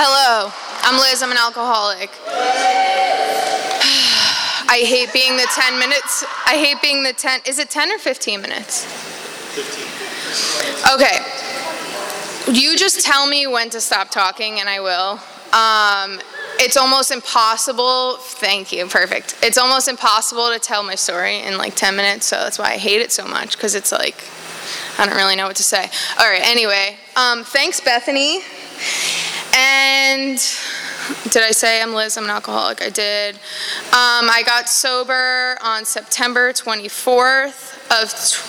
Hello, I'm Liz, I'm an alcoholic. I hate being the 10 minutes. I hate being the 10, is it 10 or 15 minutes? 15. Okay. You just tell me when to stop talking and I will. It's almost impossible, thank you, perfect. It's almost impossible to tell my story in like 10 minutes, so that's why I hate it so much, because it's like, I don't really know what to say. All right, anyway, thanks Bethany. And did I say I'm Liz, I'm an alcoholic? I did. I got sober on September 24th of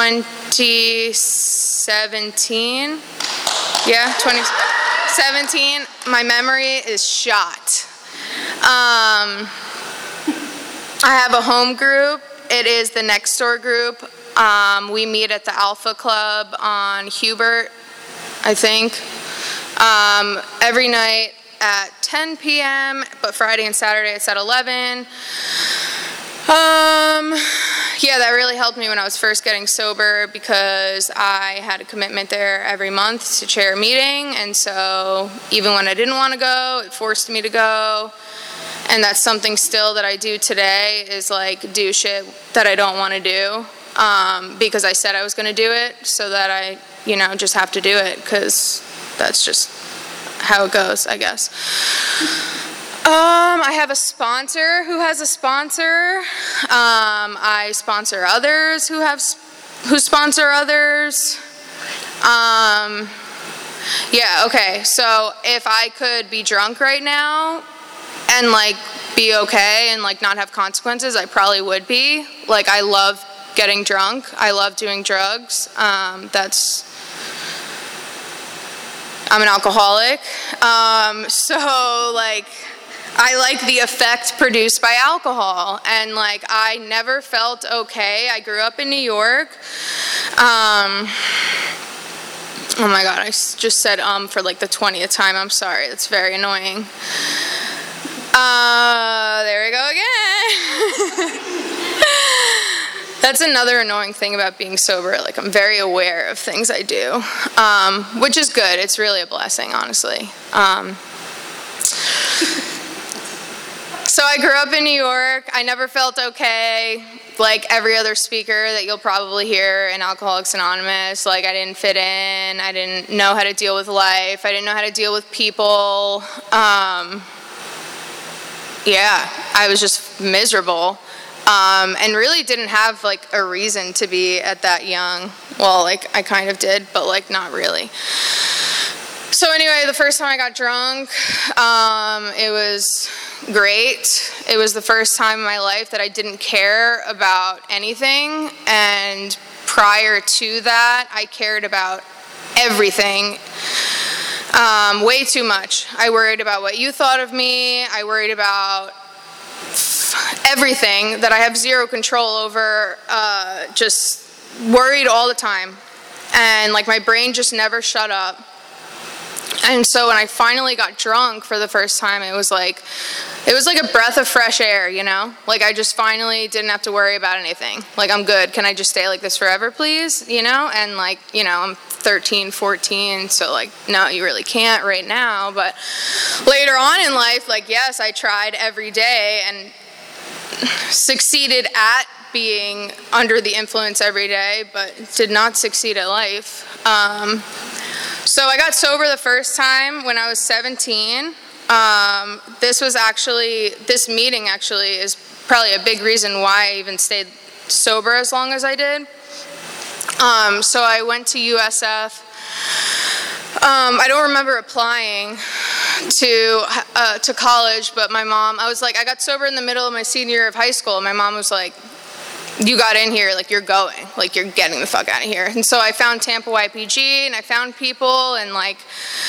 2017. Yeah, 2017. My memory is shot. I have a home group. It is the Next Door group. We meet at the Alpha Club on Hubert, I think. Every night at 10 p.m., but Friday and Saturday it's at 11. Yeah, that really helped me when I was first getting sober because I had a commitment there every month to chair a meeting, and so even when I didn't want to go, it forced me to go. And that's something still that I do today, is like do shit that I don't want to do because I said I was going to do it, so that I, just have to do it because that's just how it goes, I guess. I have a sponsor who has a sponsor. I sponsor others who sponsor others. Yeah, okay, so if I could be drunk right now and like be okay and like not have consequences, I probably would be. Like, I love getting drunk. I love doing drugs. I'm an alcoholic. So like, I like the effect produced by alcohol, and like I never felt okay. I grew up in New York. Oh my God, I just said for like the 20th time. I'm sorry, that's very annoying. There we go again. That's another annoying thing about being sober. Like, I'm very aware of things I do, which is good. It's really a blessing, honestly. So I grew up in New York. I never felt okay. Like every other speaker that you'll probably hear in Alcoholics Anonymous, like I didn't fit in. I didn't know how to deal with life. I didn't know how to deal with people. Yeah, I was just miserable. And really didn't have like a reason to be at that young. Well, like I kind of did, but like not really. So anyway, the first time I got drunk, it was great. It was the first time in my life that I didn't care about anything. And prior to that, I cared about everything. Way too much. I worried about what you thought of me. I worried about everything that I have zero control over, just worried all the time. And like my brain just never shut up. And so when I finally got drunk for the first time, it was like a breath of fresh air, Like I just finally didn't have to worry about anything. Like, I'm good. Can I just stay like this forever, please? And like, I'm 13, 14, so like, no, you really can't right now. But later on in life, like, yes, I tried every day and succeeded at being under the influence every day, but did not succeed at life. So I got sober the first time when I was 17. This meeting actually is probably a big reason why I even stayed sober as long as I did. So I went to USF. I don't remember applying to college, but my mom, I got sober in the middle of my senior year of high school, and my mom was like, you got in here, like you're going, like you're getting the fuck out of here. And so I found Tampa YPG and I found people, and like,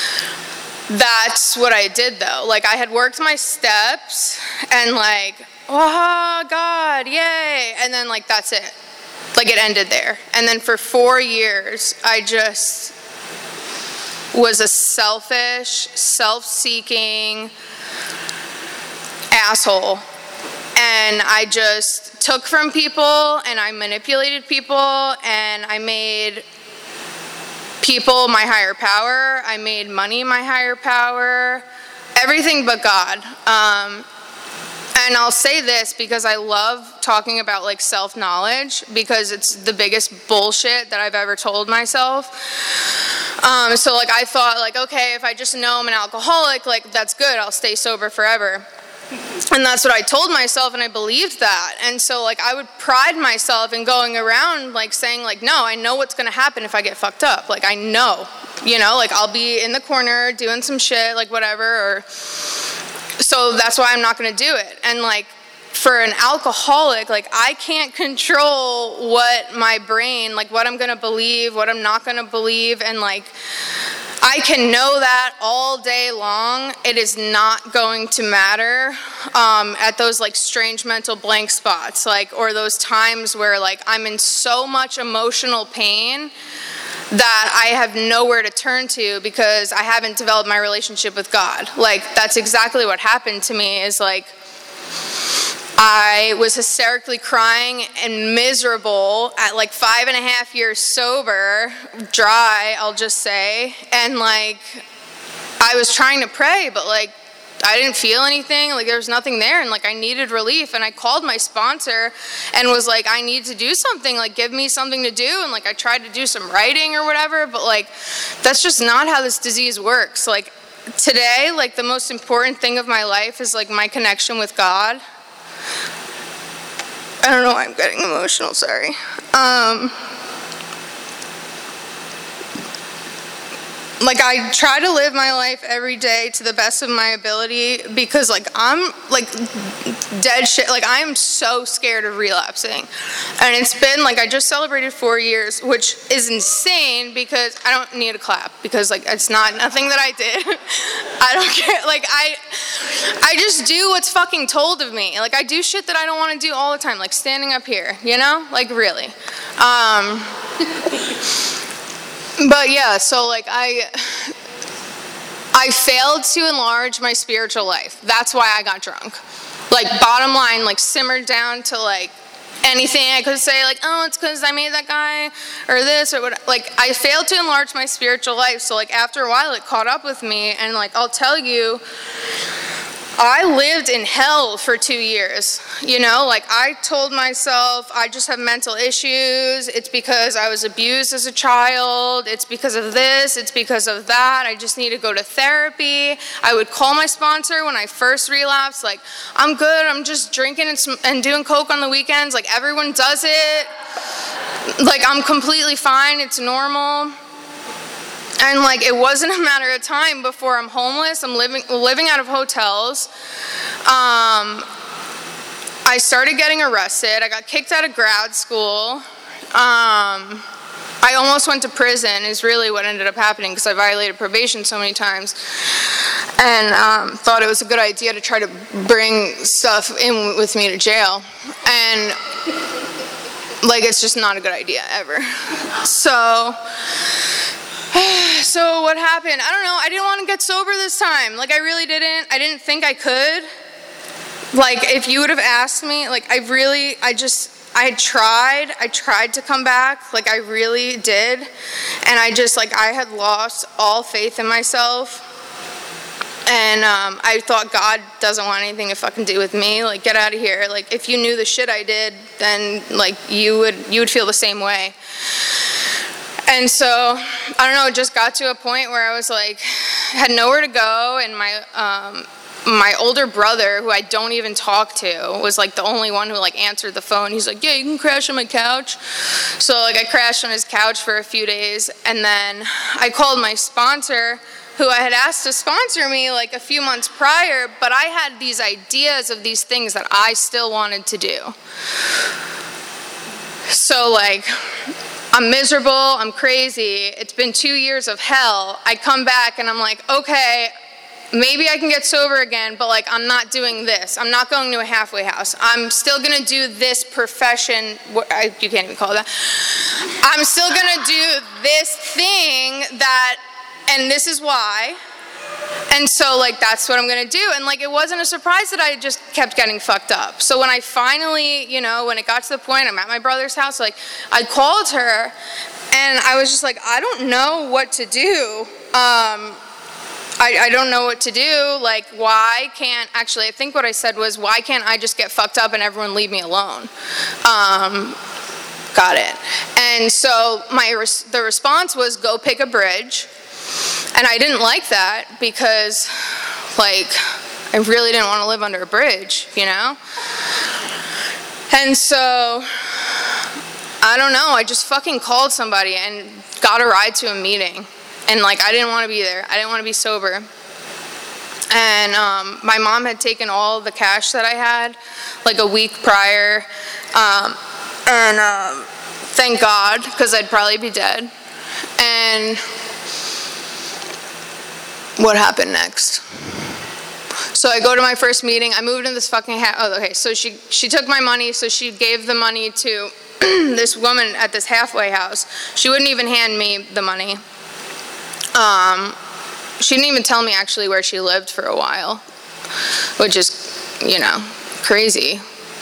that's what I did though. Like I had worked my steps and like, oh God, yay. And then like, that's it. Like it ended there. And then for 4 years, I just was a selfish, self-seeking asshole. And I just took from people, and I manipulated people, and I made people my higher power. I made money my higher power. everything but God. And I'll say this because I love talking about like self-knowledge, because it's the biggest bullshit that I've ever told myself. So like I thought like, okay, if I just know I'm an alcoholic, like that's good, I'll stay sober forever. And that's what I told myself, and I believed that. And so like I would pride myself in going around like saying like, no, I know what's gonna happen if I get fucked up. Like I know, you know, like I'll be in the corner doing some shit, like whatever, or so that's why I'm not gonna do it. And like for an alcoholic, like I can't control what my brain, like what I'm gonna believe, what I'm not gonna believe, and like I can know that all day long. It is not going to matter at those like strange mental blank spots, like, or those times where like I'm in so much emotional pain that I have nowhere to turn to because I haven't developed my relationship with God. Like that's exactly what happened to me, is like I was hysterically crying and miserable at like 5.5 years sober, dry, I'll just say. And like, I was trying to pray, but like, I didn't feel anything, like there was nothing there, and like I needed relief. And I called my sponsor and was like, I need to do something, like give me something to do. And like I tried to do some writing or whatever, but like that's just not how this disease works. Like today, like the most important thing of my life is like my connection with God. I don't know why I'm getting emotional, sorry. Like I try to live my life every day to the best of my ability, because like I'm like dead shit, like I am so scared of relapsing. And it's been like, I just celebrated 4 years, which is insane, because I don't need a clap, because like it's not nothing that I did. I don't care, like I just do what's fucking told of me. Like I do shit that I don't want to do all the time, like standing up here, you know, like really. But yeah, so like I failed to enlarge my spiritual life. That's why I got drunk. Like bottom line, like simmered down to like anything I could say, like, oh, it's because I made that guy or this or what. Like I failed to enlarge my spiritual life. So like after a while it caught up with me, and like I'll tell you, I lived in hell for 2 years, you know, like I told myself I just have mental issues, it's because I was abused as a child, it's because of this, it's because of that, I just need to go to therapy. I would call my sponsor when I first relapsed, like, I'm good, I'm just drinking and doing coke on the weekends, like everyone does it, like I'm completely fine, it's normal. And like it wasn't a matter of time before I'm homeless. I'm living out of hotels. I started getting arrested. I got kicked out of grad school. I almost went to prison is really what ended up happening, because I violated probation so many times. And thought it was a good idea to try to bring stuff in with me to jail. And like it's just not a good idea ever. So what happened? I don't know. I didn't want to get sober this time. Like I really didn't. I didn't think I could. Like if you would have asked me, like I tried to come back. Like I really did. And I had lost all faith in myself. And I thought God doesn't want anything to fucking do with me. Like get out of here. Like if you knew the shit I did, then like you would feel the same way. And so, I don't know, it just got to a point where I was like, had nowhere to go, and my older brother, who I don't even talk to, was like the only one who like answered the phone. He's like, yeah, you can crash on my couch. So like I crashed on his couch for a few days, and then I called my sponsor, who I had asked to sponsor me like a few months prior, but I had these ideas of these things that I still wanted to do. So like, I'm miserable, I'm crazy, it's been 2 years of hell. I come back and I'm like, okay, maybe I can get sober again, but like I'm not doing this. I'm not going to a halfway house. I'm still gonna do this profession, you can't even call it that. I'm still gonna do this thing that, and this is why. And so like that's what I'm gonna do. And like it wasn't a surprise that I just kept getting fucked up. So when I finally, you know, when it got to the point, I'm at my brother's house, like I called her and I was just like, I don't know what to do. I don't know what to do. Like, why can't, actually, I think what I said was, why can't I just get fucked up and everyone leave me alone? Got it. And so the response was, go pick a bridge. And I didn't like that because, like, I really didn't want to live under a bridge, you know? And so, I don't know, I just fucking called somebody and got a ride to a meeting. And, like, I didn't want to be there. I didn't want to be sober. And my mom had taken all the cash that I had, like, a week prior. And thank God, because I'd probably be dead. And what happened next? So I go to my first meeting. I moved in this fucking house. Oh, okay. So she took my money. So she gave the money to this woman at this halfway house. She wouldn't even hand me the money. She didn't even tell me actually where she lived for a while, which is, you know, crazy.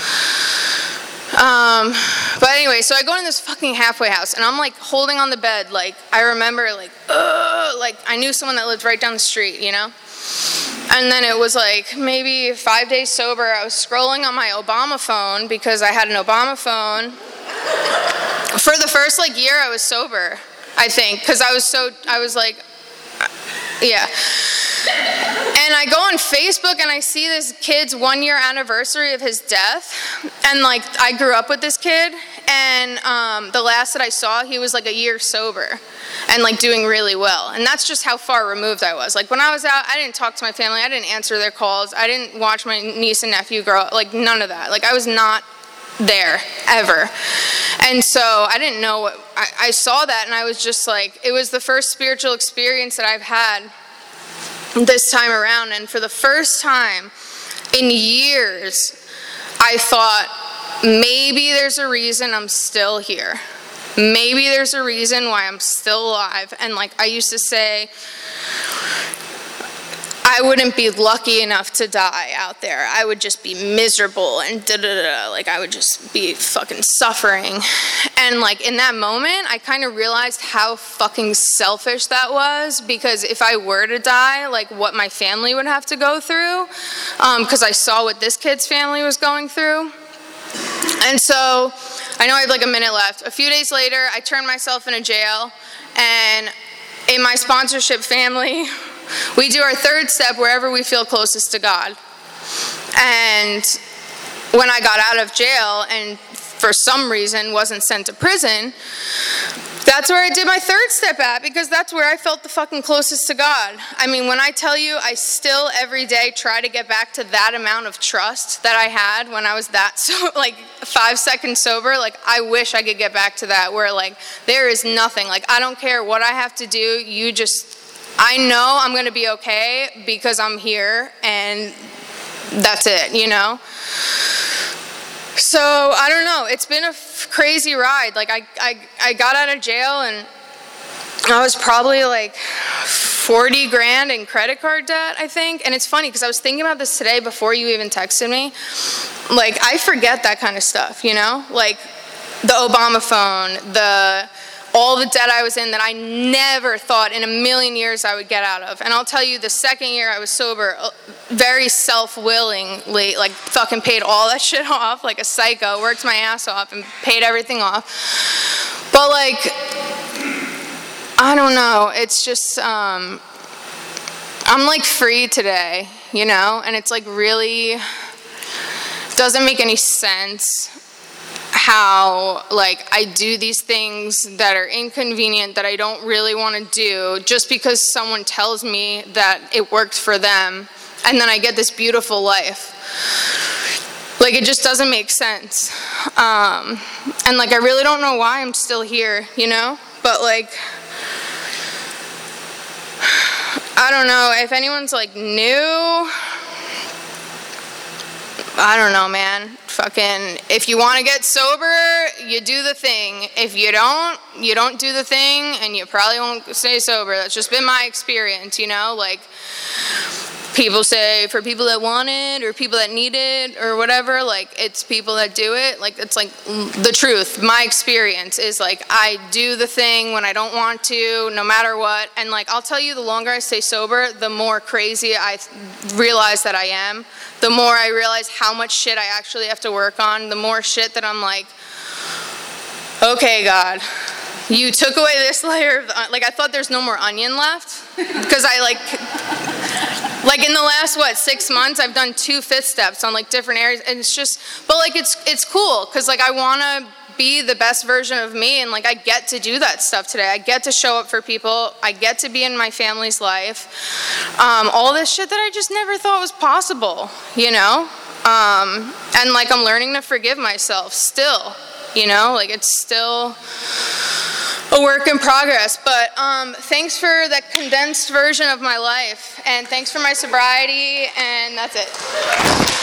But anyway, so I go in this fucking halfway house, and I'm like holding on the bed, like I remember, like I knew someone that lived right down the street, you know. And then it was like maybe 5 days sober. I was scrolling on my Obama phone because I had an Obama phone. For the first like year, I was sober, I think, because I was like, yeah. And I go on Facebook and I see this kid's 1 year anniversary of his death. And like, I grew up with this kid, and the last that I saw, he was like a year sober and like doing really well. And that's just how far removed I was. Like when I was out, I didn't talk to my family. I didn't answer their calls. I didn't watch my niece and nephew grow up, like none of that. Like I was not there ever. And so I didn't know what, I saw that, and I was just like, it was the first spiritual experience that I've had this time around. And for the first time in years, I thought, maybe there's a reason I'm still here. Maybe there's a reason why I'm still alive. And like I used to say, I wouldn't be lucky enough to die out there. I would just be miserable and da-da-da. Like I would just be fucking suffering. And like in that moment, I kind of realized how fucking selfish that was, because if I were to die, like what my family would have to go through, because I saw what this kid's family was going through. And so I know I have like a minute left. A few days later, I turned myself in a jail, and in my sponsorship family, we do our third step wherever we feel closest to God. And when I got out of jail and for some reason wasn't sent to prison, that's where I did my third step at, because that's where I felt the fucking closest to God. I mean, when I tell you, I still every day try to get back to that amount of trust that I had when I was that, like 5 seconds sober. Like, I wish I could get back to that, where like, there is nothing. Like, I don't care what I have to do. I know I'm going to be okay because I'm here, and that's it, you know? So, I don't know. It's been a crazy ride. Like, I got out of jail, and I was probably like 40 grand in credit card debt, I think. And it's funny because I was thinking about this today before you even texted me. Like, I forget that kind of stuff, you know? Like, the Obama phone, all the debt I was in that I never thought in a million years I would get out of. And I'll tell you, the second year I was sober, very self-willingly, like fucking paid all that shit off like a psycho, worked my ass off and paid everything off. But like, I don't know, it's just, I'm like free today, you know? And it's like really, doesn't make any sense how like I do these things that are inconvenient, that I don't really want to do, just because someone tells me that it worked for them, and then I get this beautiful life. Like, it just doesn't make sense. And like, I really don't know why I'm still here, you know? But like, I don't know, if anyone's like new, I don't know, man. Fucking, if you want to get sober, you do the thing. If you don't do the thing, and you probably won't stay sober. That's just been my experience, you know? Like, people say for people that want it or people that need it or whatever, like it's people that do it. Like it's like the truth. My experience is like I do the thing when I don't want to, no matter what. And like I'll tell you, the longer I stay sober, the more crazy I realize that I am. The more I realize how much shit I actually have to work on. The more shit that I'm like, okay, God, you took away this layer of like I thought there's no more onion left because I like in the last 6 months I've done 2 fifth steps on like different areas, and it's just, but like it's cool because like I want to be the best version of me, and like I get to do that stuff today. I get to show up for people. I get to be in my family's life. All this shit that I just never thought was possible, you know. And like I'm learning to forgive myself still, you know, like it's still a work in progress. But thanks for that condensed version of my life, and thanks for my sobriety, and that's it.